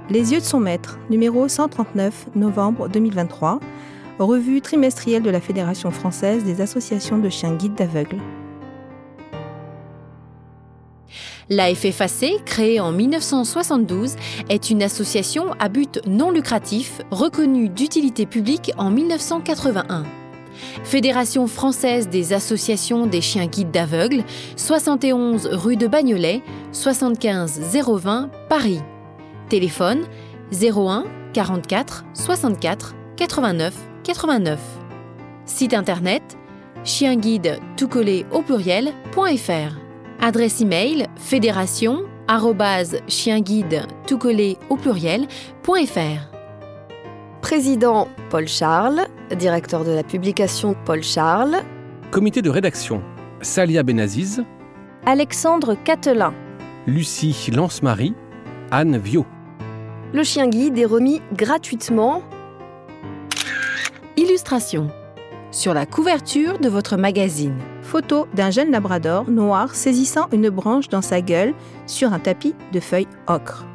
Les yeux de son maître, numéro 139, novembre 2023, revue trimestrielle de la Fédération française des associations de chiens guides d'aveugles. La FFAC, créée en 1972, est une association à but non lucratif reconnue d'utilité publique en 1981. Fédération française des associations des chiens guides d'aveugles, 71 rue de Bagnolet, 75 020 Paris. Téléphone 01 44 64 89 89. Site internet chienguide tout collé au pluriel.fr. Adresse email fédération@chienguide tout collé au pluriel.fr. Président Paul Charles, directeur de la publication Paul Charles. Comité de rédaction Salia Benaziz, Alexandre Catelin, Lucie Lance-Marie, Anne Viau. Le chien guide est remis gratuitement. Illustration sur la couverture de votre magazine. Photo d'un jeune labrador noir saisissant une branche dans sa gueule sur un tapis de feuilles ocre.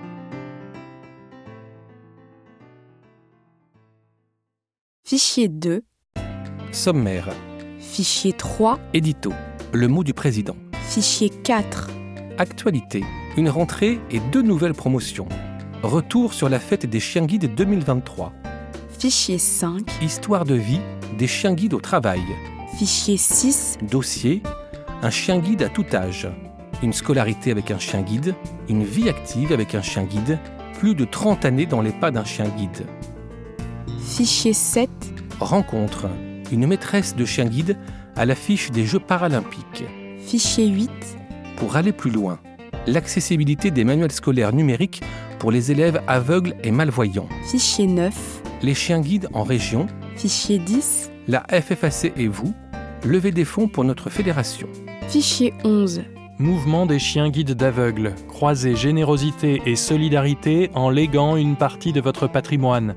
Fichier 2, Sommaire, Fichier 3, édito, le mot du président. Fichier 4, Actualité, une rentrée et 2 nouvelles promotions. Retour sur la fête des chiens guides 2023. Fichier 5, Histoire de vie des chiens guides au travail. Fichier 6, Dossier, un chien guide à tout âge. Une scolarité avec un chien guide, une vie active avec un chien guide, plus de 30 années dans les pas d'un chien guide. Fichier 7, Rencontre, une maîtresse de chien guide à l'affiche des Jeux paralympiques. Fichier 8, Pour aller plus loin, l'accessibilité des manuels scolaires numériques pour les élèves aveugles et malvoyants. Fichier 9, Les chiens guides en région, Fichier 10, la FFAC et vous, levez des fonds pour notre fédération. Fichier 11, Mouvement des chiens guides d'aveugles. Croisez générosité et solidarité en léguant une partie de votre patrimoine.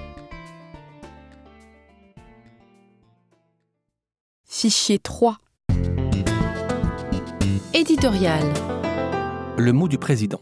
Fichier 3, Éditorial. Le mot du président.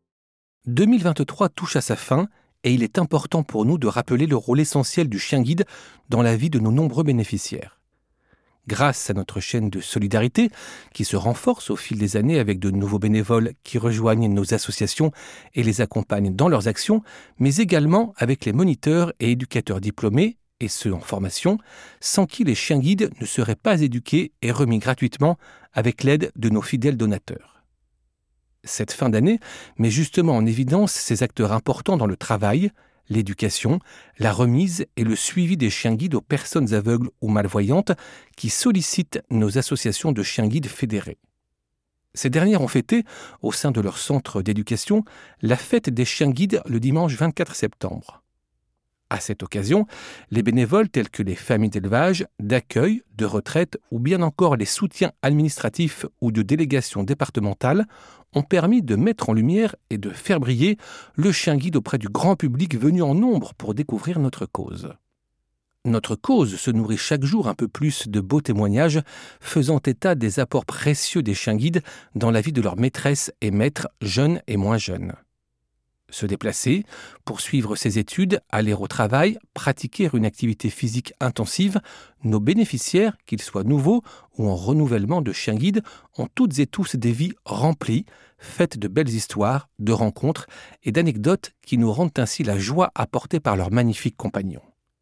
2023 touche à sa fin et il est important pour nous de rappeler le rôle essentiel du chien guide dans la vie de nos nombreux bénéficiaires. Grâce à notre chaîne de solidarité, qui se renforce au fil des années avec de nouveaux bénévoles qui rejoignent nos associations et les accompagnent dans leurs actions, mais également avec les moniteurs et éducateurs diplômés, et ceux en formation, sans qui les chiens guides ne seraient pas éduqués et remis gratuitement avec l'aide de nos fidèles donateurs. Cette fin d'année met justement en évidence ces acteurs importants dans le travail, l'éducation, la remise et le suivi des chiens guides aux personnes aveugles ou malvoyantes qui sollicitent nos associations de chiens guides fédérés. Ces dernières ont fêté, au sein de leur centre d'éducation, la fête des chiens guides le dimanche 24 septembre. À cette occasion, les bénévoles tels que les familles d'élevage, d'accueil, de retraite ou bien encore les soutiens administratifs ou de délégations départementales ont permis de mettre en lumière et de faire briller le chien guide auprès du grand public venu en nombre pour découvrir notre cause. Notre cause se nourrit chaque jour un peu plus de beaux témoignages faisant état des apports précieux des chiens guides dans la vie de leurs maîtresses et maîtres jeunes et moins jeunes. Se déplacer, poursuivre ses études, aller au travail, pratiquer une activité physique intensive, nos bénéficiaires, qu'ils soient nouveaux ou en renouvellement de chiens guides, ont toutes et tous des vies remplies, faites de belles histoires, de rencontres et d'anecdotes qui nous rendent ainsi la joie apportée par leurs magnifiques compagnons.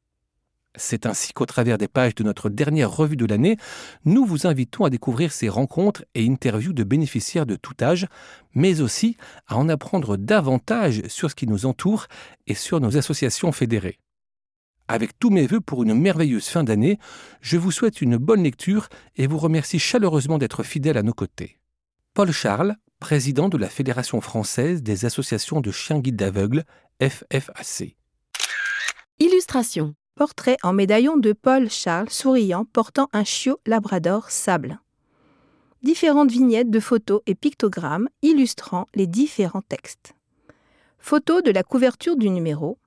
C'est ainsi qu'au travers des pages de notre dernière revue de l'année, nous vous invitons à découvrir ces rencontres et interviews de bénéficiaires de tout âge, mais aussi à en apprendre davantage sur ce qui nous entoure et sur nos associations fédérées. Avec tous mes vœux pour une merveilleuse fin d'année, je vous souhaite une bonne lecture et vous remercie chaleureusement d'être fidèles à nos côtés. Paul Charles, président de la Fédération française des associations de chiens guides d'aveugles, FFAC. Illustration. Portrait en médaillon de Paul Charles souriant portant un chiot labrador sable. Différentes vignettes de photos et pictogrammes illustrant les différents textes. Photo de la couverture du numéro.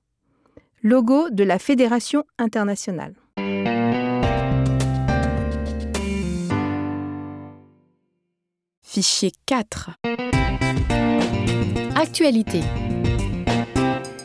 Logo de la Fédération internationale. Fichier 4, Actualité.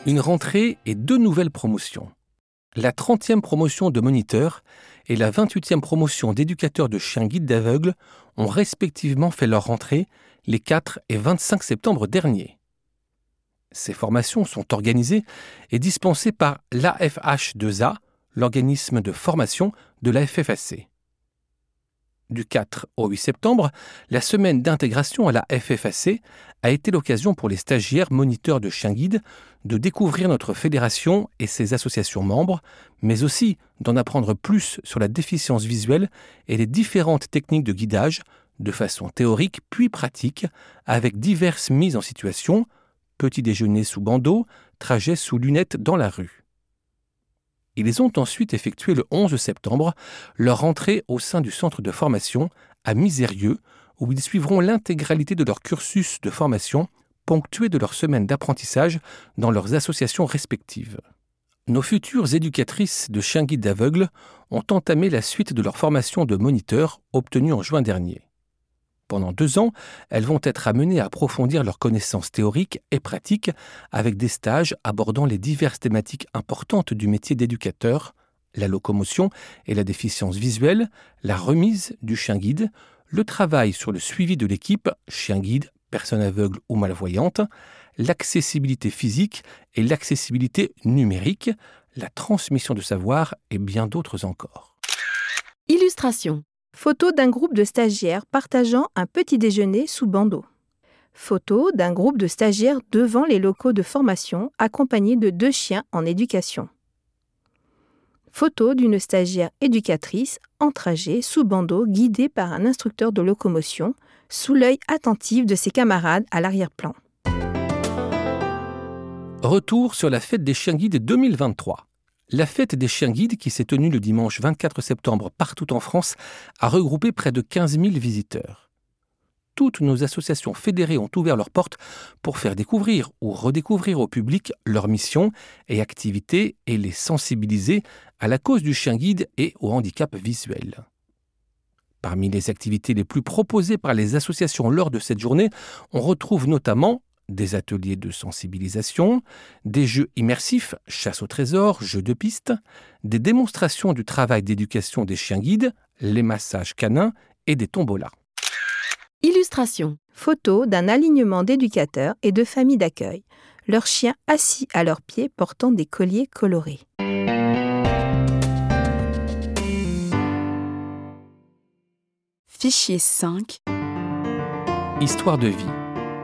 Une rentrée et 2 nouvelles promotions. La 30e promotion de moniteurs et la 28e promotion d'éducateurs de chiens guides d'aveugles ont respectivement fait leur rentrée les 4 et 25 septembre derniers. Ces formations sont organisées et dispensées par l'AFH2A, l'organisme de formation de la FFAC. Du 4 au 8 septembre, la semaine d'intégration à la FFAC a été l'occasion pour les stagiaires moniteurs de chiens guides de découvrir notre fédération et ses associations membres, mais aussi d'en apprendre plus sur la déficience visuelle et les différentes techniques de guidage, de façon théorique puis pratique, avec diverses mises en situation, petit déjeuner sous bandeau, trajet sous lunettes dans la rue. Ils ont ensuite effectué le 11 septembre leur entrée au sein du centre de formation à Misérieux, où ils suivront l'intégralité de leur cursus de formation, ponctué de leur semaine d'apprentissage dans leurs associations respectives. Nos futures éducatrices de chiens guides d'aveugles ont entamé la suite de leur formation de moniteurs obtenue en juin dernier. Pendant 2 ans, elles vont être amenées à approfondir leurs connaissances théoriques et pratiques avec des stages abordant les diverses thématiques importantes du métier d'éducateur, la locomotion et la déficience visuelle, la remise du chien guide, le travail sur le suivi de l'équipe, chien guide, personne aveugle ou malvoyante, l'accessibilité physique et l'accessibilité numérique, la transmission de savoir et bien d'autres encore. Illustration. Photo d'un groupe de stagiaires partageant un petit déjeuner sous bandeau. Photo d'un groupe de stagiaires devant les locaux de formation accompagnés de 2 chiens en éducation. Photo d'une stagiaire éducatrice en trajet sous bandeau guidée par un instructeur de locomotion sous l'œil attentif de ses camarades à l'arrière-plan. Retour sur la fête des chiens guides 2023. La fête des chiens guides, qui s'est tenue le dimanche 24 septembre partout en France, a regroupé près de 15 000 visiteurs. Toutes nos associations fédérées ont ouvert leurs portes pour faire découvrir ou redécouvrir au public leurs missions et activités et les sensibiliser à la cause du chien guide et au handicap visuel. Parmi les activités les plus proposées par les associations lors de cette journée, on retrouve notamment des ateliers de sensibilisation, des jeux immersifs, chasse au trésor, jeux de piste, des démonstrations du travail d'éducation des chiens guides, les massages canins et des tombolas. Illustration. Photo d'un alignement d'éducateurs et de familles d'accueil, leurs chiens assis à leurs pieds portant des colliers colorés. Fichier 5. Histoire de vie.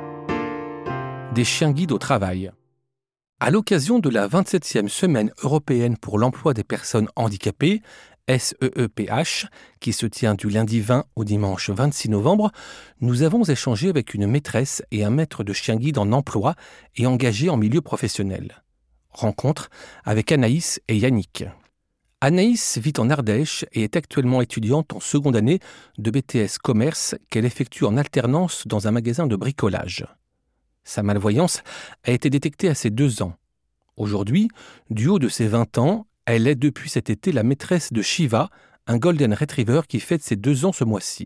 Des chiens guides au travail. À l'occasion de la 27e Semaine européenne pour l'emploi des personnes handicapées, SEEPH, qui se tient du lundi 20 au dimanche 26 novembre, nous avons échangé avec une maîtresse et un maître de chien guide en emploi et engagés en milieu professionnel. Rencontre avec Anaïs et Yannick. Anaïs vit en Ardèche et est actuellement étudiante en seconde année de BTS Commerce qu'elle effectue en alternance dans un magasin de bricolage. Sa malvoyance a été détectée à ses 2 ans. Aujourd'hui, du haut de ses 20 ans, elle est depuis cet été la maîtresse de Shiva, un Golden Retriever qui fête ses 2 ans ce mois-ci.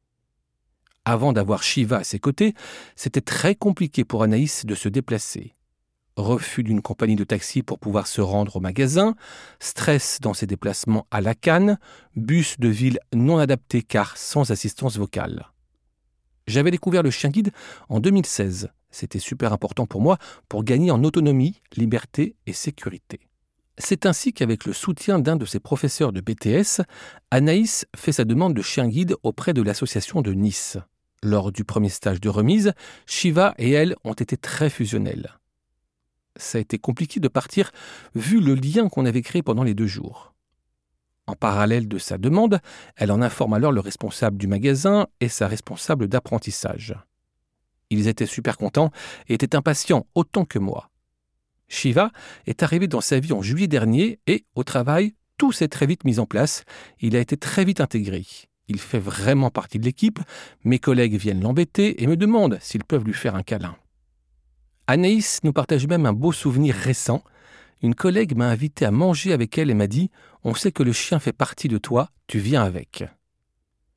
Avant d'avoir Shiva à ses côtés, c'était très compliqué pour Anaïs de se déplacer. Refus d'une compagnie de taxi pour pouvoir se rendre au magasin, stress dans ses déplacements à la canne, bus de ville non adapté car sans assistance vocale. J'avais découvert le chien guide en 2016. C'était super important pour moi pour gagner en autonomie, liberté et sécurité. C'est ainsi qu'avec le soutien d'un de ses professeurs de BTS, Anaïs fait sa demande de chien guide auprès de l'association de Nice. Lors du premier stage de remise, Shiva et elle ont été très fusionnels. Ça a été compliqué de partir vu le lien qu'on avait créé pendant les 2 jours. En parallèle de sa demande, elle en informe alors le responsable du magasin et sa responsable d'apprentissage. Ils étaient super contents et étaient impatients autant que moi. Shiva est arrivé dans sa vie en juillet dernier et, au travail, tout s'est très vite mis en place. Il a été très vite intégré. Il fait vraiment partie de l'équipe. Mes collègues viennent l'embêter et me demandent s'ils peuvent lui faire un câlin. Anaïs nous partage même un beau souvenir récent. Une collègue m'a invité à manger avec elle et m'a dit « On sait que le chien fait partie de toi, tu viens avec ».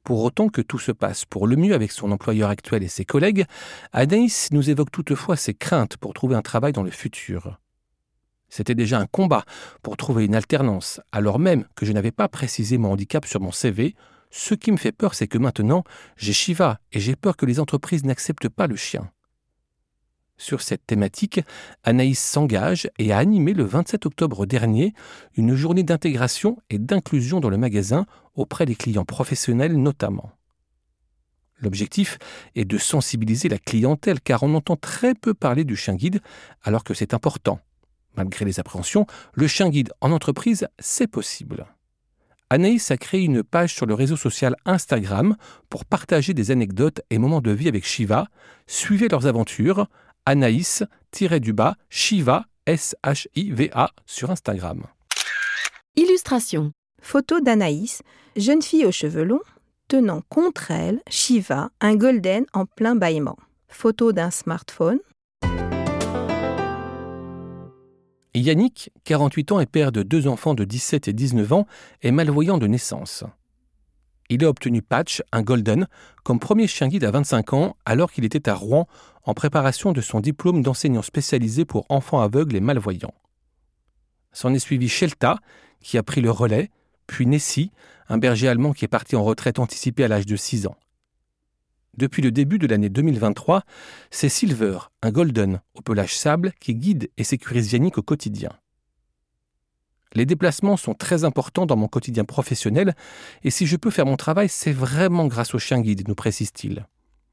Pour autant que tout se passe pour le mieux avec son employeur actuel et ses collègues, Anaïs nous évoque toutefois ses craintes pour trouver un travail dans le futur. C'était déjà un combat pour trouver une alternance, alors même que je n'avais pas précisé mon handicap sur mon CV. Ce qui me fait peur, c'est que maintenant, j'ai Shiva et j'ai peur que les entreprises n'acceptent pas le chien. Sur cette thématique, Anaïs s'engage et a animé le 27 octobre dernier une journée d'intégration et d'inclusion dans le magasin auprès des clients professionnels notamment. L'objectif est de sensibiliser la clientèle car on entend très peu parler du chien guide alors que c'est important. Malgré les appréhensions, le chien guide en entreprise, c'est possible. Anaïs a créé une page sur le réseau social Instagram pour partager des anecdotes et moments de vie avec Shiva. Suivez leurs aventures. Anaïs-Shiva, S-H-I-V-A sur Instagram. Illustration. Photo d'Anaïs, jeune fille aux cheveux longs, tenant contre elle, Shiva, un golden en plein bâillement. Photo d'un smartphone. Yannick, 48 ans et père de 2 enfants de 17 et 19 ans, est malvoyant de naissance. Il a obtenu Patch, un golden, comme premier chien guide à 25 ans alors qu'il était à Rouen en préparation de son diplôme d'enseignant spécialisé pour enfants aveugles et malvoyants. S'en est suivi Shelta, qui a pris le relais, puis Nessie, un berger allemand qui est parti en retraite anticipée à l'âge de 6 ans. Depuis le début de l'année 2023, c'est Silver, un golden au pelage sable, qui guide et sécurise Yannick au quotidien. Les déplacements sont très importants dans mon quotidien professionnel et si je peux faire mon travail, c'est vraiment grâce au chien guide, nous précise-t-il.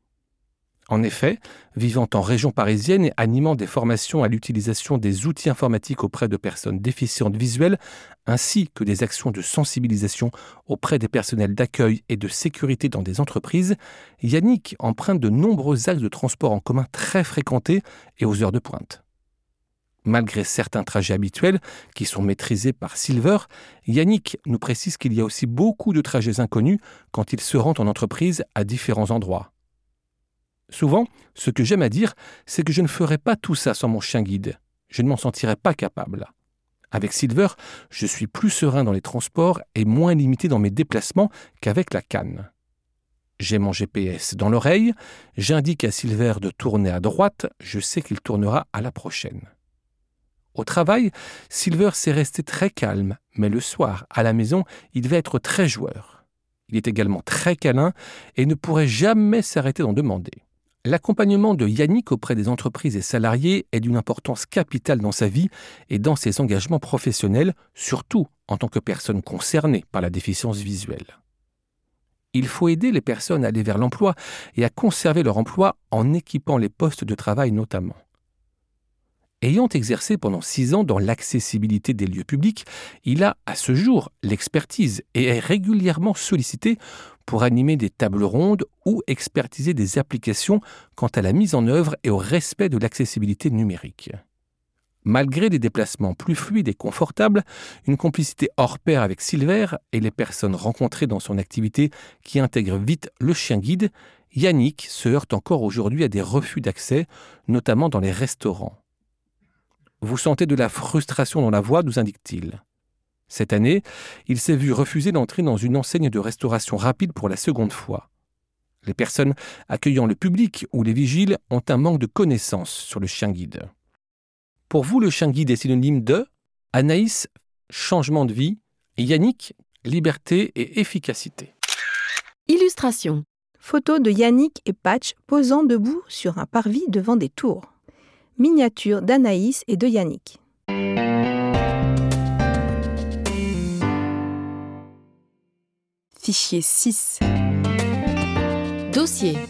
En effet, vivant en région parisienne et animant des formations à l'utilisation des outils informatiques auprès de personnes déficientes visuelles, ainsi que des actions de sensibilisation auprès des personnels d'accueil et de sécurité dans des entreprises, Yannick emprunte de nombreux axes de transport en commun très fréquentés et aux heures de pointe. Malgré certains trajets habituels qui sont maîtrisés par Silver, Yannick nous précise qu'il y a aussi beaucoup de trajets inconnus quand il se rend en entreprise à différents endroits. Souvent, ce que j'aime à dire, c'est que je ne ferai pas tout ça sans mon chien guide. Je ne m'en sentirais pas capable. Avec Silver, je suis plus serein dans les transports et moins limité dans mes déplacements qu'avec la canne. J'ai mon GPS dans l'oreille, j'indique à Silver de tourner à droite, je sais qu'il tournera à la prochaine. Au travail, Silver s'est resté très calme, mais le soir, à la maison, il va être très joueur. Il est également très câlin et ne pourrait jamais s'arrêter d'en demander. L'accompagnement de Yannick auprès des entreprises et salariés est d'une importance capitale dans sa vie et dans ses engagements professionnels, surtout en tant que personne concernée par la déficience visuelle. Il faut aider les personnes à aller vers l'emploi et à conserver leur emploi en équipant les postes de travail notamment. Ayant exercé pendant 6 ans dans l'accessibilité des lieux publics, il a à ce jour l'expertise et est régulièrement sollicité pour animer des tables rondes ou expertiser des applications quant à la mise en œuvre et au respect de l'accessibilité numérique. Malgré des déplacements plus fluides et confortables, une complicité hors pair avec Silver et les personnes rencontrées dans son activité qui intègrent vite le chien guide, Yannick se heurte encore aujourd'hui à des refus d'accès, notamment dans les restaurants. Vous sentez de la frustration dans la voix, nous indique-t-il. Cette année, il s'est vu refuser d'entrer dans une enseigne de restauration rapide pour la seconde fois. Les personnes accueillant le public ou les vigiles ont un manque de connaissances sur le chien guide. Pour vous, le chien guide est synonyme de Anaïs, changement de vie, et Yannick, liberté et efficacité. Illustration. Photo de Yannick et Patch posant debout sur un parvis devant des tours. Miniature d'Anaïs et de Yannick. Fichier 6. Dossier.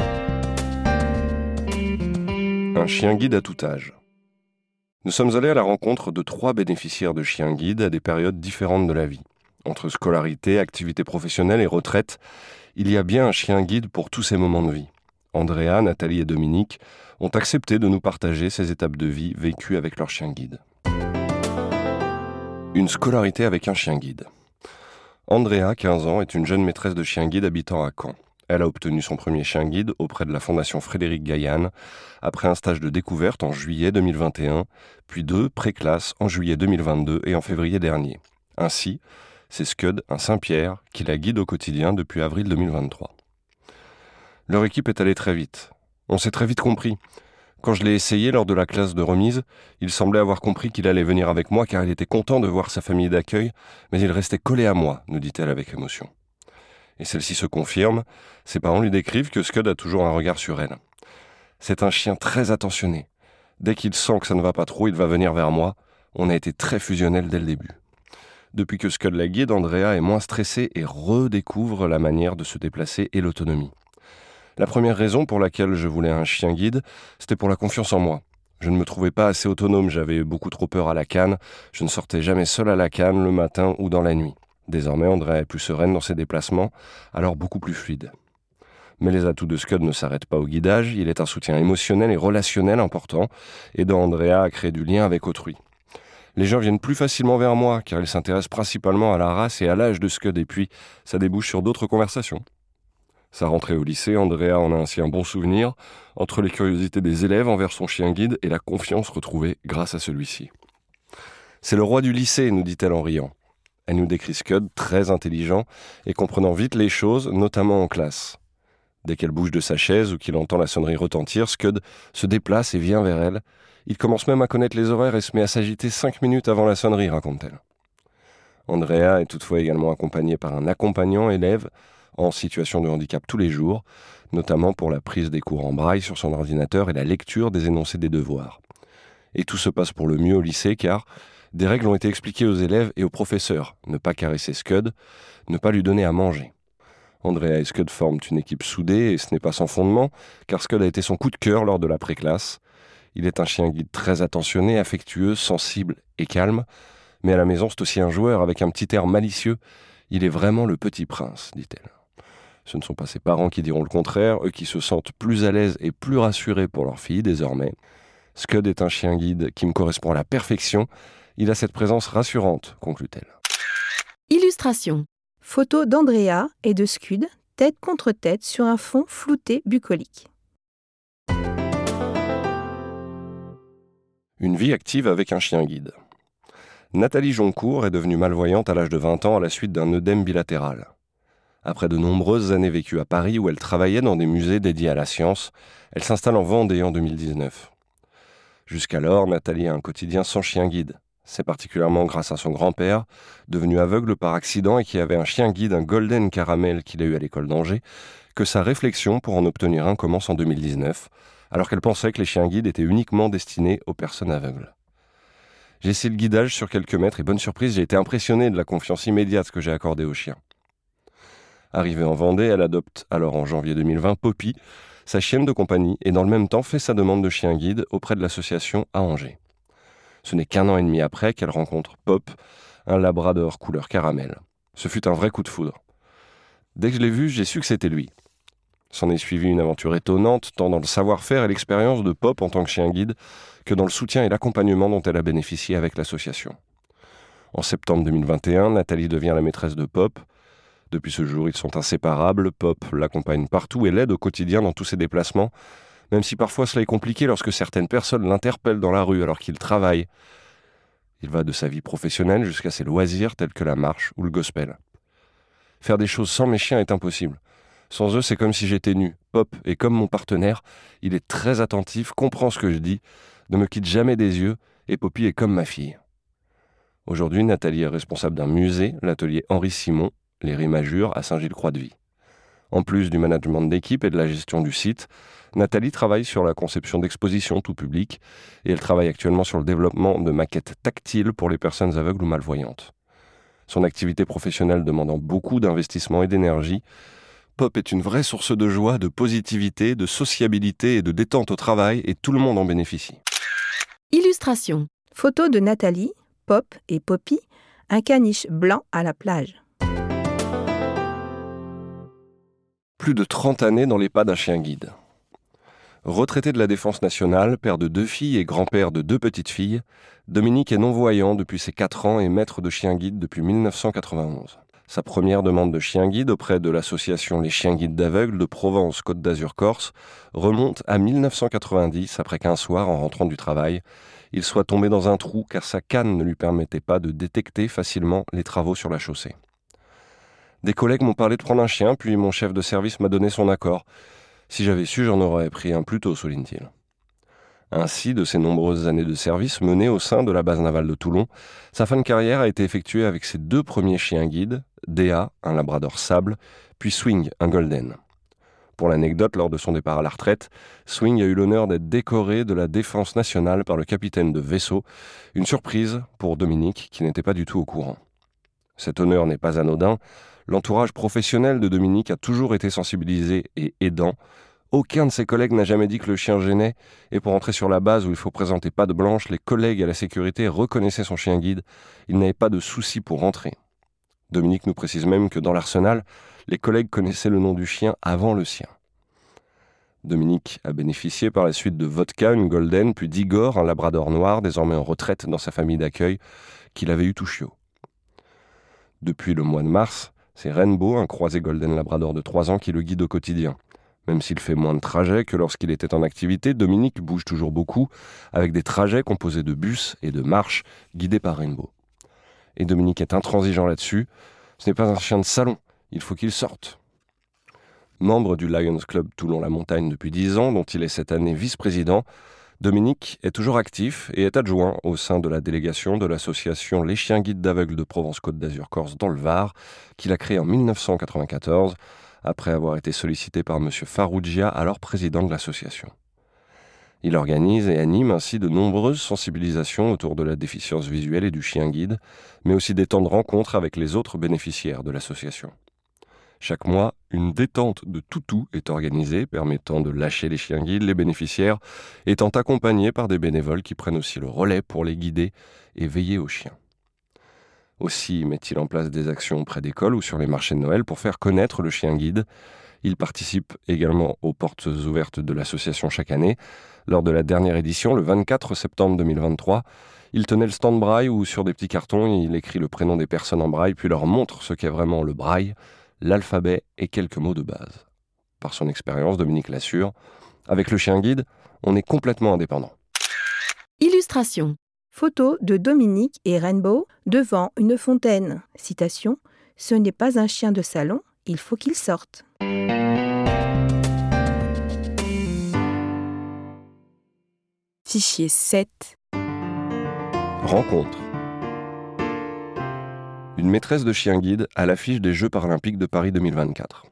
Un chien guide à tout âge. Nous sommes allés à la rencontre de 3 bénéficiaires de chiens guides à des périodes différentes de la vie. Entre scolarité, activité professionnelle et retraite, il y a bien un chien guide pour tous ces moments de vie. Andrea, Nathalie et Dominique ont accepté de nous partager ces étapes de vie vécues avec leur chien guide. Une scolarité avec un chien guide. Andrea, 15 ans, est une jeune maîtresse de chien guide habitant à Caen. Elle a obtenu son premier chien guide auprès de la Fondation Frédéric Gaillan après un stage de découverte en juillet 2021, puis 2 pré-classes en juillet 2022 et en février dernier. Ainsi, C'est Scud, un Saint-Pierre, qui la guide au quotidien depuis avril 2023. Leur équipe est allée très vite. On s'est très vite compris. Quand je l'ai essayé lors de la classe de remise, il semblait avoir compris qu'il allait venir avec moi car il était content de voir sa famille d'accueil, mais il restait collé à moi, nous dit-elle avec émotion. Et celle-ci se confirme, ses parents lui décrivent que Scud a toujours un regard sur elle. C'est un chien très attentionné. Dès qu'il sent que ça ne va pas trop, il va venir vers moi. On a été très fusionnels dès le début. Depuis que Scud la guide, Andrea est moins stressée et redécouvre la manière de se déplacer et l'autonomie. La première raison pour laquelle je voulais un chien guide, c'était pour la confiance en moi. Je ne me trouvais pas assez autonome, j'avais beaucoup trop peur à la canne, je ne sortais jamais seul à la canne le matin ou dans la nuit. Désormais, Andrea est plus sereine dans ses déplacements, alors beaucoup plus fluide. Mais les atouts de Scud ne s'arrêtent pas au guidage, il est un soutien émotionnel et relationnel important, aidant Andrea à créer du lien avec autrui. Les gens viennent plus facilement vers moi, car ils s'intéressent principalement à la race et à l'âge de Scud, et puis ça débouche sur d'autres conversations. Sa rentrée au lycée, Andrea en a ainsi un bon souvenir, entre les curiosités des élèves envers son chien guide et la confiance retrouvée grâce à celui-ci. C'est le roi du lycée, nous dit-elle en riant. Elle nous décrit Scud très intelligent et comprenant vite les choses, notamment en classe. Dès qu'elle bouge de sa chaise ou qu'il entend la sonnerie retentir, Scud se déplace et vient vers elle. Il commence même à connaître les horaires et se met à s'agiter 5 minutes avant la sonnerie, raconte-t-elle. Andrea est toutefois également accompagnée par un accompagnant élève en situation de handicap tous les jours, notamment pour la prise des cours en braille sur son ordinateur et la lecture des énoncés des devoirs. Et tout se passe pour le mieux au lycée car des règles ont été expliquées aux élèves et aux professeurs. Ne pas caresser Scud, ne pas lui donner à manger. Andrea et Scud forment une équipe soudée et ce n'est pas sans fondement, car Scud a été son coup de cœur lors de la pré-classe. Il est un chien guide très attentionné, affectueux, sensible et calme, mais à la maison c'est aussi un joueur avec un petit air malicieux. Il est vraiment le petit prince, dit-elle. Ce ne sont pas ses parents qui diront le contraire, eux qui se sentent plus à l'aise et plus rassurés pour leur fille désormais. Scud est un chien guide qui me correspond à la perfection. Il a cette présence rassurante, conclut-elle. Illustration. Photo d'Andrea et de Scud, tête contre tête sur un fond flouté bucolique. Une vie active avec un chien guide. Nathalie Joncourt est devenue malvoyante à l'âge de 20 ans à la suite d'un œdème bilatéral. Après de nombreuses années vécues à Paris où elle travaillait dans des musées dédiés à la science, elle s'installe en Vendée en 2019. Jusqu'alors, Nathalie a un quotidien sans chien guide. C'est particulièrement grâce à son grand-père, devenu aveugle par accident et qui avait un chien guide, un Golden Caramel qu'il a eu à l'école d'Angers, que sa réflexion pour en obtenir un commence en 2019, alors qu'elle pensait que les chiens guides étaient uniquement destinés aux personnes aveugles. J'ai essayé le guidage sur quelques mètres et bonne surprise, j'ai été impressionné de la confiance immédiate que j'ai accordée au chien. Arrivée en Vendée, elle adopte alors en janvier 2020 Poppy, sa chienne de compagnie, et dans le même temps fait sa demande de chien guide auprès de l'association à Angers. Ce n'est qu'1 an et demi après qu'elle rencontre Pop, un labrador couleur caramel. Ce fut un vrai coup de foudre. Dès que je l'ai vu, j'ai su que c'était lui. S'en est suivie une aventure étonnante, tant dans le savoir-faire et l'expérience de Pop en tant que chien guide, que dans le soutien et l'accompagnement dont elle a bénéficié avec l'association. En septembre 2021, Nathalie devient la maîtresse de Pop. Depuis ce jour, ils sont inséparables. Pop l'accompagne partout et l'aide au quotidien dans tous ses déplacements, même si parfois cela est compliqué lorsque certaines personnes l'interpellent dans la rue alors qu'il travaille. Il va de sa vie professionnelle jusqu'à ses loisirs tels que la marche ou le gospel. Faire des choses sans mes chiens est impossible. Sans eux, c'est comme si j'étais nu. Pop est comme mon partenaire, il est très attentif, comprend ce que je dis, ne me quitte jamais des yeux, et Poppy est comme ma fille. Aujourd'hui, Nathalie est responsable d'un musée, l'atelier Henri Simon, les Rimagures, à Saint-Gilles-Croix-de-Vie. En plus du management d'équipe et de la gestion du site, Nathalie travaille sur la conception d'expositions tout public et elle travaille actuellement sur le développement de maquettes tactiles pour les personnes aveugles ou malvoyantes. Son activité professionnelle demandant beaucoup d'investissement et d'énergie, Pop est une vraie source de joie, de positivité, de sociabilité et de détente au travail et tout le monde en bénéficie. Illustration. Photo de Nathalie, Pop et Poppy, un caniche blanc à la plage. Plus de 30 années dans les pas d'un chien guide. Retraité de la Défense nationale, père de 2 filles et grand-père de 2 petites filles, Dominique est non-voyant depuis ses 4 ans et maître de chien guide depuis 1991. Sa première demande de chien guide auprès de l'association Les Chiens Guides d'Aveugles de Provence-Côte d'Azur-Corse remonte à 1990, après qu'un soir, en rentrant du travail, il soit tombé dans un trou car sa canne ne lui permettait pas de détecter facilement les travaux sur la chaussée. Des collègues m'ont parlé de prendre un chien, puis mon chef de service m'a donné son accord. Si j'avais su, j'en aurais pris un plus tôt, souligne-t-il. Ainsi, de ses nombreuses années de service menées au sein de la base navale de Toulon, sa fin de carrière a été effectuée avec ses 2 premiers chiens guides, Déa, un labrador sable, puis Swing, un golden. Pour l'anecdote, lors de son départ à la retraite, Swing a eu l'honneur d'être décoré de la Défense nationale par le capitaine de vaisseau, une surprise pour Dominique qui n'était pas du tout au courant. Cet honneur n'est pas anodin, l'entourage professionnel de Dominique a toujours été sensibilisé et aidant. Aucun de ses collègues n'a jamais dit que le chien gênait, et pour entrer sur la base où il faut présenter patte blanche, les collègues à la sécurité reconnaissaient son chien guide. Il n'avait pas de souci pour rentrer. Dominique nous précise même que dans l'arsenal, les collègues connaissaient le nom du chien avant le sien. Dominique a bénéficié par la suite de Vodka, une golden, puis d'Igor, un labrador noir, désormais en retraite dans sa famille d'accueil, qu'il avait eu tout chiot. Depuis le mois de mars, c'est Rainbow, un croisé golden labrador de 3 ans, qui le guide au quotidien. Même s'il fait moins de trajets que lorsqu'il était en activité, Dominique bouge toujours beaucoup, avec des trajets composés de bus et de marches, guidés par Rainbow. Et Dominique est intransigeant là-dessus. Ce n'est pas un chien de salon, il faut qu'il sorte. Membre du Lions Club Toulon-la-Montagne depuis 10 ans, dont il est cette année vice-président, Dominique est toujours actif et est adjoint au sein de la délégation de l'association Les Chiens Guides d'Aveugles de Provence-Côte d'Azur-Corse dans le Var, qu'il a créée en 1994, après avoir été sollicité par M. Farougia, alors président de l'association. Il organise et anime ainsi de nombreuses sensibilisations autour de la déficience visuelle et du chien guide, mais aussi des temps de rencontre avec les autres bénéficiaires de l'association. Chaque mois, une détente de toutou est organisée, permettant de lâcher les chiens guides, les bénéficiaires étant accompagnés par des bénévoles qui prennent aussi le relais pour les guider et veiller aux chiens. Aussi met-il en place des actions auprès d'écoles ou sur les marchés de Noël pour faire connaître le chien guide. Il participe également aux portes ouvertes de l'association chaque année. Lors de la dernière édition, le 24 septembre 2023, il tenait le stand braille où sur des petits cartons, il écrit le prénom des personnes en braille puis leur montre ce qu'est vraiment le braille, l'alphabet et quelques mots de base. Par son expérience, Dominique l'assure, avec le chien guide, on est complètement indépendant. Illustration. Photo de Dominique et Rainbow devant une fontaine. Citation « Ce n'est pas un chien de salon, il faut qu'il sorte ». Fichier 7. Rencontre. Une maîtresse de chien guide à l'affiche des Jeux paralympiques de Paris 2024.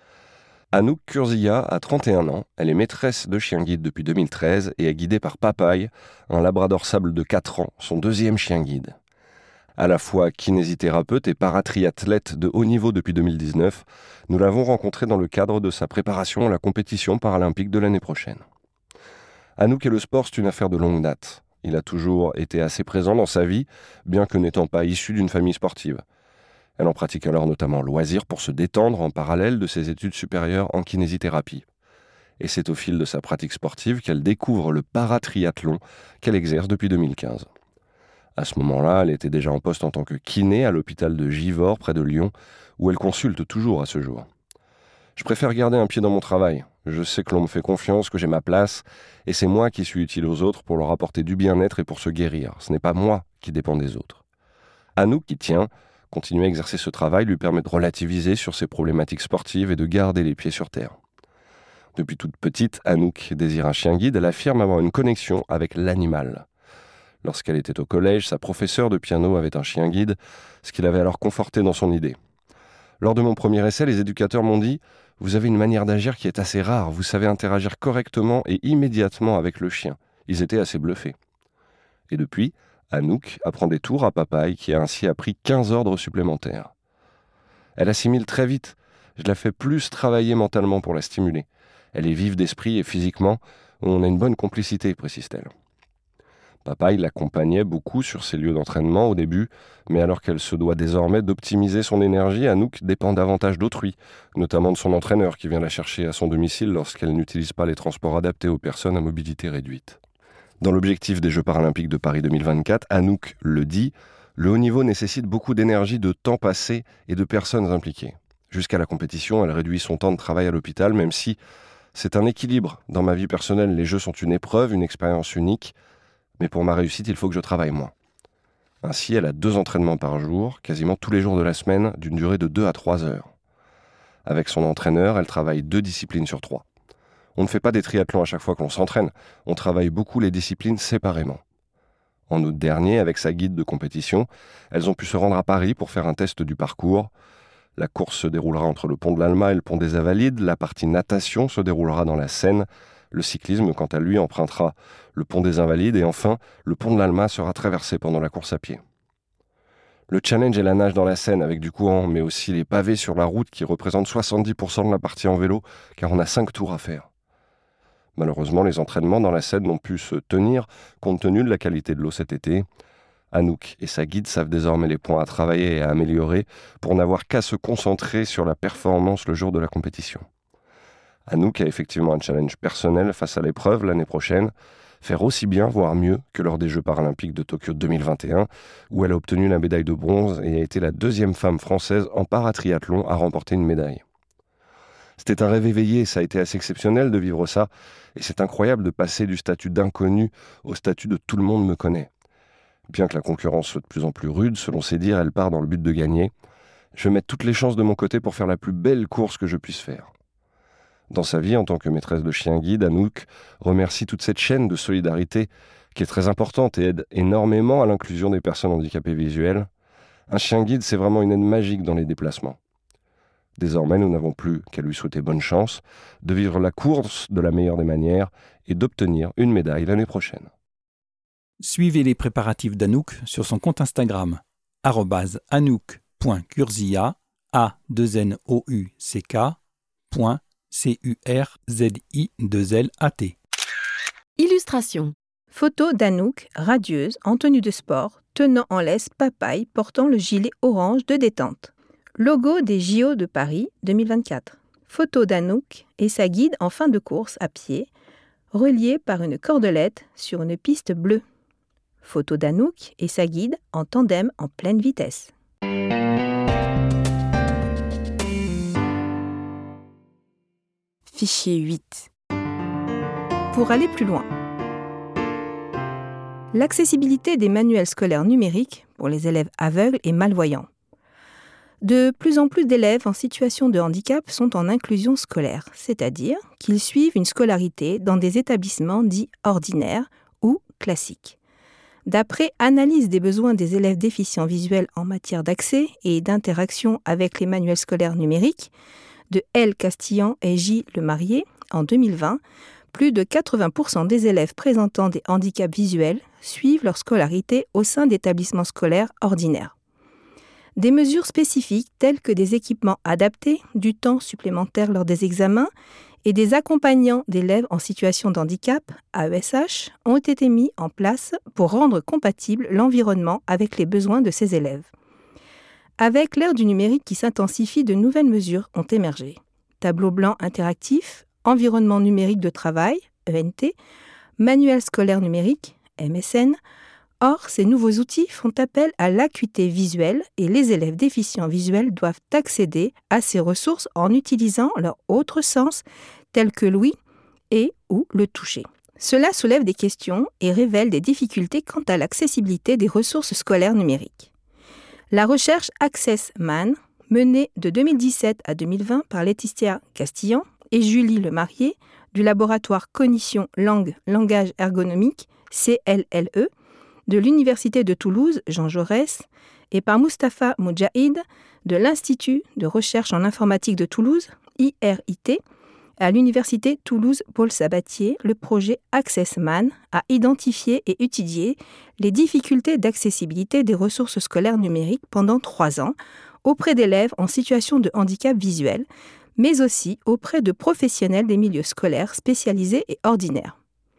Anouk Kurzia a 31 ans, elle est maîtresse de chien guide depuis 2013 et est guidée par Papaye, un labrador sable de 4 ans, son 2e chien guide. À la fois kinésithérapeute et paratriathlète de haut niveau depuis 2019, nous l'avons rencontrée dans le cadre de sa préparation à la compétition paralympique de l'année prochaine. Anouk et le sport, c'est une affaire de longue date. Il a toujours été assez présent dans sa vie, bien que n'étant pas issu d'une famille sportive. Elle en pratique alors notamment loisir pour se détendre en parallèle de ses études supérieures en kinésithérapie. Et c'est au fil de sa pratique sportive qu'elle découvre le paratriathlon qu'elle exerce depuis 2015. À ce moment-là, elle était déjà en poste en tant que kiné à l'hôpital de Givors, près de Lyon, où elle consulte toujours à ce jour. Je préfère garder un pied dans mon travail. Je sais que l'on me fait confiance, que j'ai ma place, et c'est moi qui suis utile aux autres pour leur apporter du bien-être et pour se guérir. Ce n'est pas moi qui dépend des autres. Anouk qui tient, continuer à exercer ce travail lui permet de relativiser sur ses problématiques sportives et de garder les pieds sur terre. Depuis toute petite, Anouk désire un chien guide. Elle affirme avoir une connexion avec l'animal. Lorsqu'elle était au collège, sa professeure de piano avait un chien guide, ce qui l'avait alors confortée dans son idée. Lors de mon premier essai, les éducateurs m'ont dit « Vous avez une manière d'agir qui est assez rare, vous savez interagir correctement et immédiatement avec le chien. » Ils étaient assez bluffés. Et depuis, Anouk apprend des tours à Papaye qui a ainsi appris 15 ordres supplémentaires. Elle assimile très vite. Je la fais plus travailler mentalement pour la stimuler. Elle est vive d'esprit et physiquement, on a une bonne complicité, précise-t-elle. Papaye l'accompagnait beaucoup sur ses lieux d'entraînement au début, mais alors qu'elle se doit désormais d'optimiser son énergie, Anouk dépend davantage d'autrui, notamment de son entraîneur qui vient la chercher à son domicile lorsqu'elle n'utilise pas les transports adaptés aux personnes à mobilité réduite. Dans l'objectif des Jeux paralympiques de Paris 2024, Anouk le dit, Le haut niveau nécessite beaucoup d'énergie, de temps passé et de personnes impliquées. Jusqu'à la compétition, elle réduit son temps de travail à l'hôpital, même si c'est un équilibre. Dans ma vie personnelle, les Jeux sont une épreuve, une expérience unique, mais pour ma réussite, il faut que je travaille moins. Ainsi, elle a 2 entraînements par jour, quasiment tous les jours de la semaine, d'une durée de 2 à 3 heures. Avec son entraîneur, elle travaille 2 disciplines sur 3. On ne fait pas des triathlons à chaque fois que l'on s'entraîne, on travaille beaucoup les disciplines séparément. En août dernier, avec sa guide de compétition, elles ont pu se rendre à Paris pour faire un test du parcours. La course se déroulera entre le pont de l'Alma et le pont des Invalides, la partie natation se déroulera dans la Seine, le cyclisme, quant à lui, empruntera le pont des Invalides et enfin, le pont de l'Alma sera traversé pendant la course à pied. Le challenge est la nage dans la Seine avec du courant, mais aussi les pavés sur la route qui représentent 70% de la partie en vélo, car on a 5 tours à faire. Malheureusement, les entraînements dans la Seine n'ont pu se tenir compte tenu de la qualité de l'eau cet été. Anouk et sa guide savent désormais les points à travailler et à améliorer pour n'avoir qu'à se concentrer sur la performance le jour de la compétition. Anouk a effectivement un challenge personnel face à l'épreuve l'année prochaine, faire aussi bien, voire mieux, que lors des Jeux paralympiques de Tokyo 2021, où elle a obtenu la médaille de bronze et a été la 2e femme française en paratriathlon à remporter une médaille. C'était un rêve éveillé, ça a été assez exceptionnel de vivre ça, et c'est incroyable de passer du statut d'inconnu au statut de tout le monde me connaît. Bien que la concurrence soit de plus en plus rude, selon ses dires, elle part dans le but de gagner. Je vais mettre toutes les chances de mon côté pour faire la plus belle course que je puisse faire. Dans sa vie, en tant que maîtresse de chien guide, Anouk remercie toute cette chaîne de solidarité qui est très importante et aide énormément à l'inclusion des personnes handicapées visuelles. Un chien guide, c'est vraiment une aide magique dans les déplacements. Désormais, nous n'avons plus qu'à lui souhaiter bonne chance, de vivre la course de la meilleure des manières et d'obtenir une médaille l'année prochaine. Suivez les préparatifs d'Anouk sur son compte Instagram @anouk.curzia @CURZI2LAT. Illustration. Photo d'Anouk, radieuse, en tenue de sport, tenant en laisse papaye, portant le gilet orange de détente. Logo des JO de Paris 2024. Photo d'Anouk et sa guide en fin de course à pied, reliée par une cordelette sur une piste bleue. Photo d'Anouk et sa guide en tandem en pleine vitesse. Fichier 8. Pour aller plus loin. L'accessibilité des manuels scolaires numériques pour les élèves aveugles et malvoyants. De plus en plus d'élèves en situation de handicap sont en inclusion scolaire, c'est-à-dire qu'ils suivent une scolarité dans des établissements dits ordinaires ou classiques. D'après Analyse des besoins des élèves déficients visuels en matière d'accès et d'interaction avec les manuels scolaires numériques, de L. Castillan et J. Lemarié, en 2020, plus de 80% des élèves présentant des handicaps visuels suivent leur scolarité au sein d'établissements scolaires ordinaires. Des mesures spécifiques telles que des équipements adaptés, du temps supplémentaire lors des examens et des accompagnants d'élèves en situation de handicap, AESH, ont été mis en place pour rendre compatible l'environnement avec les besoins de ces élèves. Avec l'ère du numérique qui s'intensifie, de nouvelles mesures ont émergé. Tableau blanc interactif, environnement numérique de travail, ENT, manuel scolaire numérique, MSN. Or, ces nouveaux outils font appel à l'acuité visuelle et les élèves déficients visuels doivent accéder à ces ressources en utilisant leur autre sens, tels que l'ouïe et ou le toucher. Cela soulève des questions et révèle des difficultés quant à l'accessibilité des ressources scolaires numériques. La recherche AccessMan, menée de 2017 à 2020 par Laetitia Castillan et Julie Lemarié du laboratoire Cognition Langue Langage Ergonomique, CLLE, de l'Université de Toulouse, Jean Jaurès, et par Mustapha Moudjahid de l'Institut de recherche en informatique de Toulouse, IRIT, à l'Université Toulouse Paul Sabatier, le projet AccessMan a identifié et étudié les difficultés d'accessibilité des ressources scolaires numériques pendant 3 ans auprès d'élèves en situation de handicap visuel, mais aussi auprès de professionnels des milieux scolaires spécialisés et ordinaires.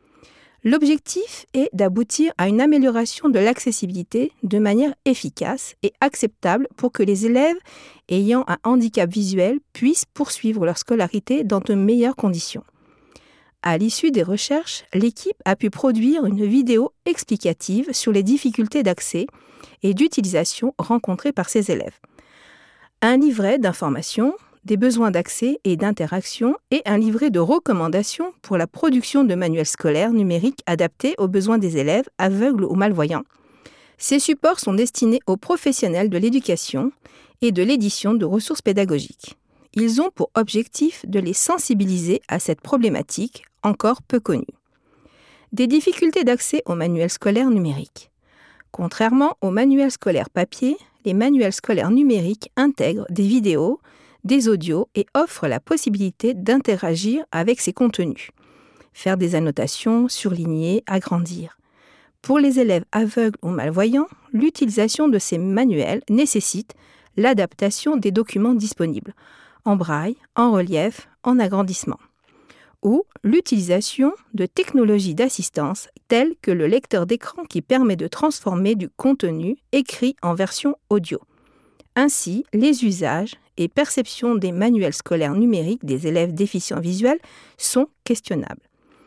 L'objectif est d'aboutir à une amélioration de l'accessibilité de manière efficace et acceptable pour que les élèves ayant un handicap visuel puissent poursuivre leur scolarité dans de meilleures conditions. À l'issue des recherches, l'équipe a pu produire une vidéo explicative sur les difficultés d'accès et d'utilisation rencontrées par ces élèves. Un livret d'informations, des besoins d'accès et d'interaction et un livret de recommandations pour la production de manuels scolaires numériques adaptés aux besoins des élèves aveugles ou malvoyants. Ces supports sont destinés aux professionnels de l'éducation et de l'édition de ressources pédagogiques. Ils ont pour objectif de les sensibiliser à cette problématique encore peu connue. Des difficultés d'accès aux manuels scolaires numériques. Contrairement aux manuels scolaires papier, les manuels scolaires numériques intègrent des vidéos, des audios et offrent la possibilité d'interagir avec ces contenus. Faire des annotations, surligner, agrandir. Pour les élèves aveugles ou malvoyants, l'utilisation de ces manuels nécessite l'adaptation des documents disponibles, en braille, en relief, en agrandissement, ou l'utilisation de technologies d'assistance telles que le lecteur d'écran qui permet de transformer du contenu écrit en version audio. Ainsi, les usages et perceptions des manuels scolaires numériques des élèves déficients visuels sont questionnables.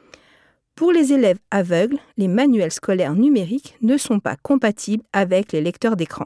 Pour les élèves aveugles, les manuels scolaires numériques ne sont pas compatibles avec les lecteurs d'écran.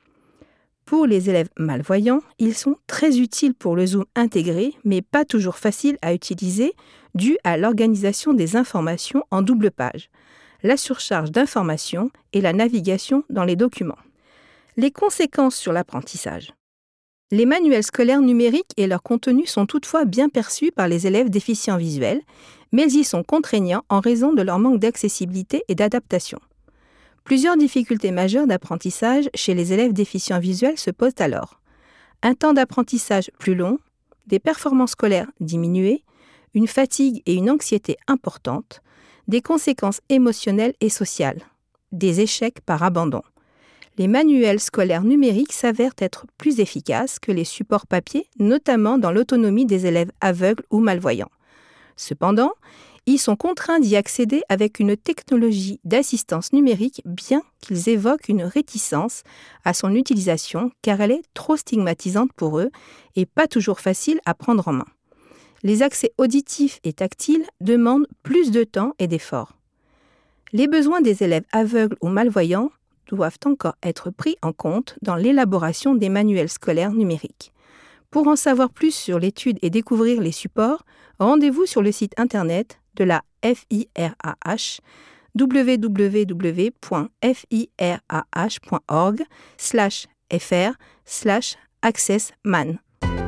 Pour les élèves malvoyants, ils sont très utiles pour le zoom intégré, mais pas toujours faciles à utiliser dû à l'organisation des informations en double page, la surcharge d'informations et la navigation dans les documents. Les conséquences sur l'apprentissage. Les manuels scolaires numériques et leur contenu sont toutefois bien perçus par les élèves déficients visuels, mais ils y sont contraignants en raison de leur manque d'accessibilité et d'adaptation. Plusieurs difficultés majeures d'apprentissage chez les élèves déficients visuels se posent alors. Un temps d'apprentissage plus long, des performances scolaires diminuées, une fatigue et une anxiété importantes, des conséquences émotionnelles et sociales, des échecs par abandon. Les manuels scolaires numériques s'avèrent être plus efficaces que les supports papier, notamment dans l'autonomie des élèves aveugles ou malvoyants. Cependant, ils sont contraints d'y accéder avec une technologie d'assistance numérique, bien qu'ils évoquent une réticence à son utilisation car elle est trop stigmatisante pour eux et pas toujours facile à prendre en main. Les accès auditifs et tactiles demandent plus de temps et d'efforts. Les besoins des élèves aveugles ou malvoyants doivent encore être pris en compte dans l'élaboration des manuels scolaires numériques. Pour en savoir plus sur l'étude et découvrir les supports, rendez-vous sur le site internet de la FIRAH www.firah.org/fr/accessman.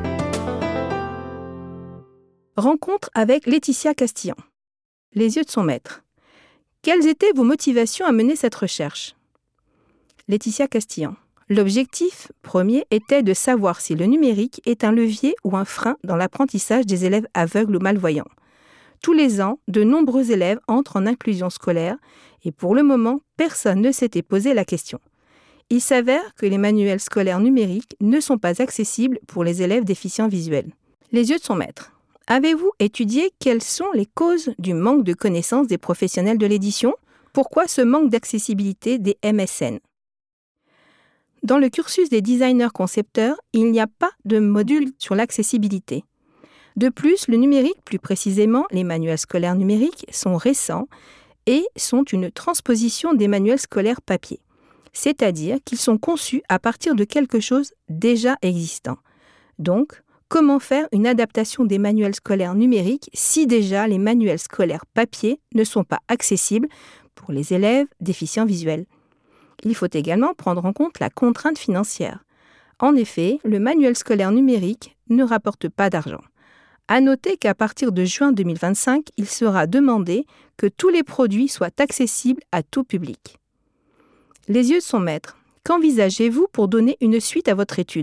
Rencontre avec Laetitia Castillon. Les yeux de son maître. Quelles étaient vos motivations à mener cette recherche ? Laetitia Castillon. L'objectif premier était de savoir si le numérique est un levier ou un frein dans l'apprentissage des élèves aveugles ou malvoyants. Tous les ans, de nombreux élèves entrent en inclusion scolaire et pour le moment, personne ne s'était posé la question. Il s'avère que les manuels scolaires numériques ne sont pas accessibles pour les élèves déficients visuels. Les yeux de son maître. Avez-vous étudié quelles sont les causes du manque de connaissances des professionnels de l'édition ? Pourquoi ce manque d'accessibilité des MSN ? Dans le cursus des designers-concepteurs, il n'y a pas de module sur l'accessibilité. De plus, le numérique, plus précisément les manuels scolaires numériques, sont récents et sont une transposition des manuels scolaires papier. C'est-à-dire qu'ils sont conçus à partir de quelque chose déjà existant. Donc, comment faire une adaptation des manuels scolaires numériques si déjà les manuels scolaires papier ne sont pas accessibles pour les élèves déficients visuels ? Il faut également prendre en compte la contrainte financière. En effet, le manuel scolaire numérique ne rapporte pas d'argent. À noter qu'à partir de juin 2025, il sera demandé que tous les produits soient accessibles à tout public. Les yeux de son maître. Qu'envisagez-vous pour donner une suite à votre étude ?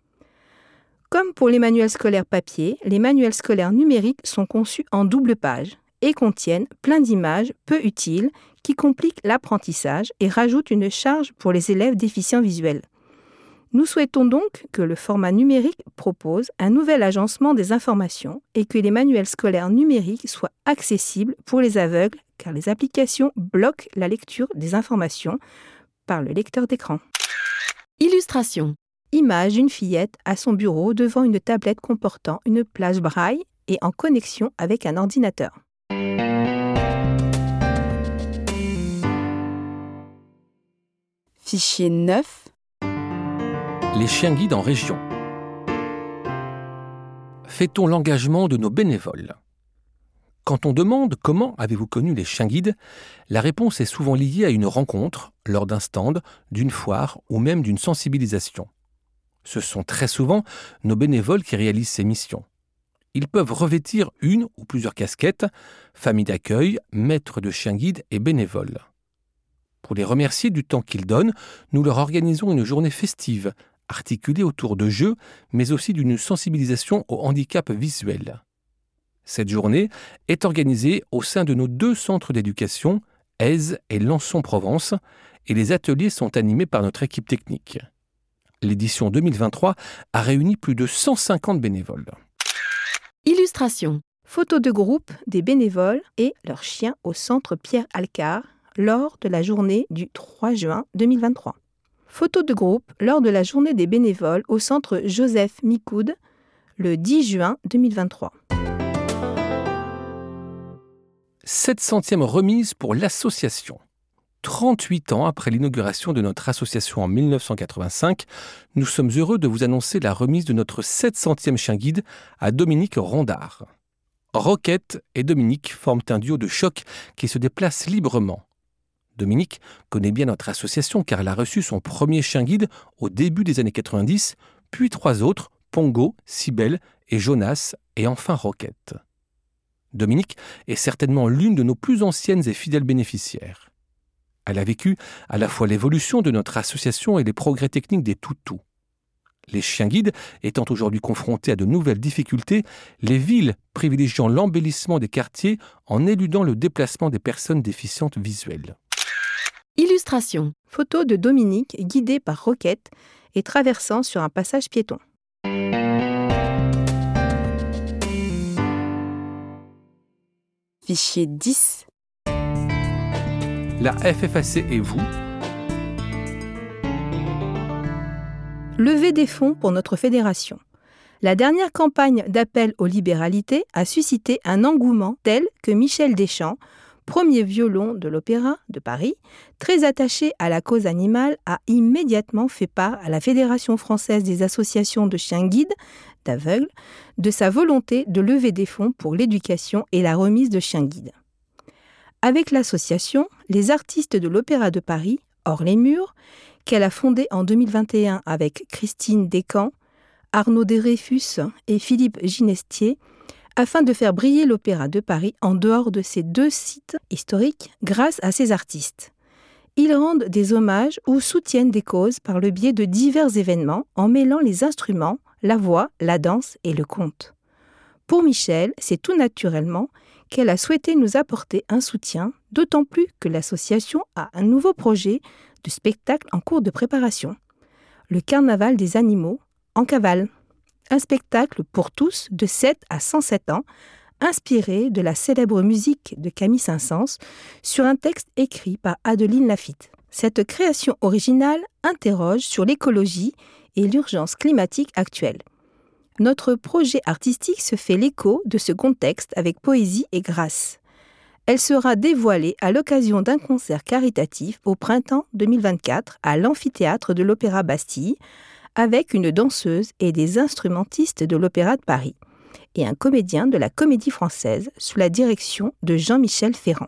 Comme pour les manuels scolaires papier, les manuels scolaires numériques sont conçus en double page et contiennent plein d'images peu utiles qui compliquent l'apprentissage et rajoutent une charge pour les élèves déficients visuels. Nous souhaitons donc que le format numérique propose un nouvel agencement des informations et que les manuels scolaires numériques soient accessibles pour les aveugles car les applications bloquent la lecture des informations par le lecteur d'écran. Illustration. Image d'une fillette à son bureau devant une tablette comportant une plage braille et en connexion avec un ordinateur. Fichier 9. Les chiens guides en région. Fait-on l'engagement de nos bénévoles ? Quand on demande « Comment avez-vous connu les chiens guides ?», la réponse est souvent liée à une rencontre, lors d'un stand, d'une foire ou même d'une sensibilisation. Ce sont très souvent nos bénévoles qui réalisent ces missions. Ils peuvent revêtir une ou plusieurs casquettes, famille d'accueil, maître de chiens guides et bénévoles. Pour les remercier du temps qu'ils donnent, nous leur organisons une journée festive, articulée autour de jeux, mais aussi d'une sensibilisation au handicap visuel. Cette journée est organisée au sein de nos 2 centres d'éducation, Èze et Lançon-Provence, et les ateliers sont animés par notre équipe technique. L'édition 2023 a réuni plus de 150 bénévoles. Illustration. Photos de groupe des bénévoles et leurs chiens au centre Pierre Alcar lors de la journée du 3 juin 2023. Photos de groupe lors de la journée des bénévoles au centre Joseph Micoude le 10 juin 2023. 700e remise pour l'association. 38 ans après l'inauguration de notre association en 1985, nous sommes heureux de vous annoncer la remise de notre 700e chien guide à Dominique Rondard. Roquette et Dominique forment un duo de choc qui se déplace librement. Dominique connaît bien notre association car elle a reçu son premier chien guide au début des années 90, puis 3 autres, Pongo, Cybèle et Jonas, et enfin Roquette. Dominique est certainement l'une de nos plus anciennes et fidèles bénéficiaires. Elle a vécu à la fois l'évolution de notre association et les progrès techniques des toutous. Les chiens guides étant aujourd'hui confrontés à de nouvelles difficultés, les villes privilégiant l'embellissement des quartiers en éludant le déplacement des personnes déficientes visuelles. Illustration. Photo de Dominique guidée par Roquette et traversant sur un passage piéton. Fichier 10. La FFAC et vous. Lever des fonds pour notre fédération. La dernière campagne d'appel aux libéralités a suscité un engouement tel que Michel Deschamps, premier violon de l'Opéra de Paris, très attaché à la cause animale, a immédiatement fait part à la Fédération française des associations de chiens guides d'aveugles de sa volonté de lever des fonds pour l'éducation et la remise de chiens guides. Avec l'association, les artistes de l'Opéra de Paris, hors les murs, qu'elle a fondée en 2021 avec Christine Descamps, Arnaud Desrefus et Philippe Ginestier, afin de faire briller l'Opéra de Paris en dehors de ces 2 sites historiques grâce à ces artistes. Ils rendent des hommages ou soutiennent des causes par le biais de divers événements en mêlant les instruments, la voix, la danse et le conte. Pour Michel, c'est tout naturellement qu'elle a souhaité nous apporter un soutien, d'autant plus que l'association a un nouveau projet de spectacle en cours de préparation. Le Carnaval des animaux en cavale. Un spectacle pour tous de 7 à 107 ans, inspiré de la célèbre musique de Camille Saint-Saëns sur un texte écrit par Adeline Laffitte. Cette création originale interroge sur l'écologie et l'urgence climatique actuelle. Notre projet artistique se fait l'écho de ce contexte avec poésie et grâce. Elle sera dévoilée à l'occasion d'un concert caritatif au printemps 2024 à l'amphithéâtre de l'Opéra Bastille, avec une danseuse et des instrumentistes de l'Opéra de Paris et un comédien de la Comédie Française sous la direction de Jean-Michel Ferrand.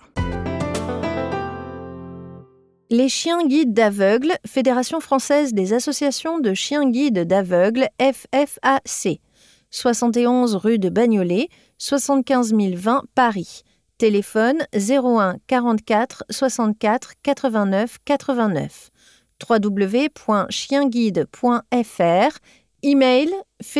Les chiens guides d'aveugles, Fédération française des associations de chiens guides d'aveugles, FFAC, 71 rue de Bagnolet, 75 020 Paris. Téléphone 01 44 64 89 89. www.chienguide.fr. Email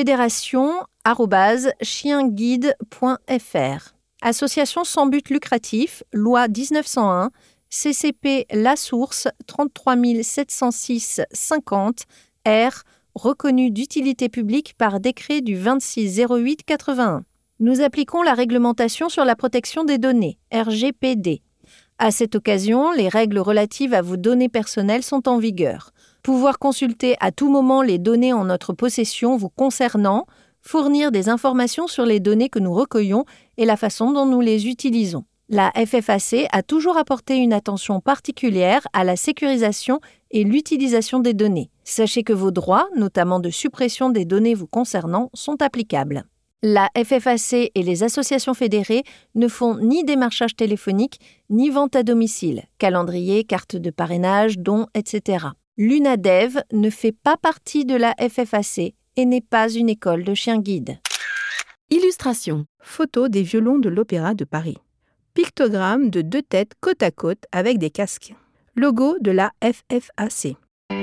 fédération@chienguide.fr. Association sans but lucratif, loi 1901, CCP La Source 33 706 50 R, reconnu d'utilité publique par décret du 26/08/81. Nous appliquons la réglementation sur la protection des données, RGPD. À cette occasion, les règles relatives à vos données personnelles sont en vigueur. Pouvoir consulter à tout moment les données en notre possession vous concernant, fournir des informations sur les données que nous recueillons et la façon dont nous les utilisons. La FFAC a toujours apporté une attention particulière à la sécurisation et l'utilisation des données. Sachez que vos droits, notamment de suppression des données vous concernant, sont applicables. La FFAC et les associations fédérées ne font ni démarchage téléphonique, ni vente à domicile, calendrier, carte de parrainage, dons, etc. L'UNADEV ne fait pas partie de la FFAC et n'est pas une école de chiens guides. Illustration. Photo des violons de l'Opéra de Paris. Pictogramme de 2 têtes côte à côte avec des casques. Logo de la FFAC.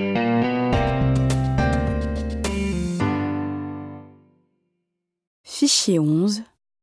Fichier 11.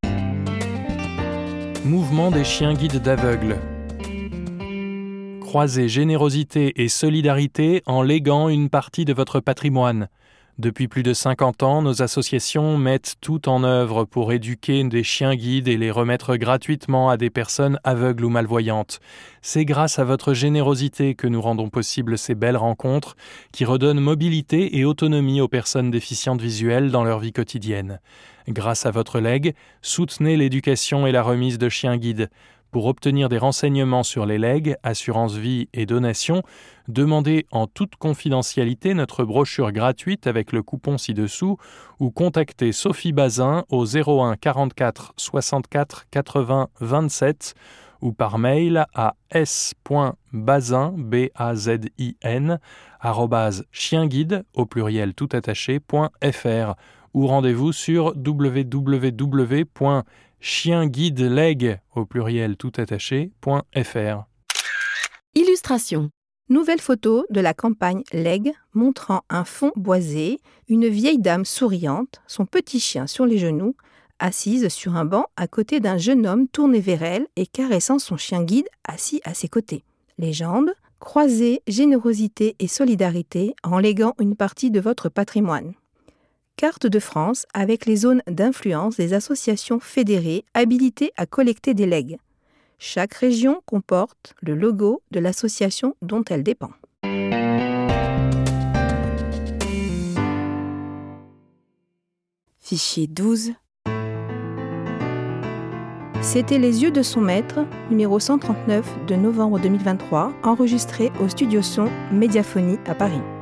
Mouvement des chiens guides d'aveugles. Croisez générosité et solidarité en léguant une partie de votre patrimoine. Depuis plus de 50 ans, nos associations mettent tout en œuvre pour éduquer des chiens guides et les remettre gratuitement à des personnes aveugles ou malvoyantes. C'est grâce à votre générosité que nous rendons possible ces belles rencontres qui redonnent mobilité et autonomie aux personnes déficientes visuelles dans leur vie quotidienne. Grâce à votre legs, soutenez l'éducation et la remise de chiens guides. Pour obtenir des renseignements sur les legs, assurance vie et donations, demandez en toute confidentialité notre brochure gratuite avec le coupon ci-dessous ou contactez Sophie Bazin au 01 44 64 80 27 ou par mail à s.bazin, B-A-Z-I-N, @chienguide, au pluriel toutattaché.fr ou rendez-vous sur www.chienguideleg, au pluriel toutattaché.fr. Illustration. Nouvelle photo de la campagne Leg montrant un fond boisé, une vieille dame souriante, son petit chien sur les genoux, assise sur un banc à côté d'un jeune homme tourné vers elle et caressant son chien guide assis à ses côtés. Légende, croisez générosité et solidarité en léguant une partie de votre patrimoine. Carte de France avec les zones d'influence des associations fédérées habilitées à collecter des legs. Chaque région comporte le logo de l'association dont elle dépend. Fichier 12. C'était Les yeux de son maître, numéro 139 de novembre 2023, enregistré au Studio Son Médiaphonie à Paris.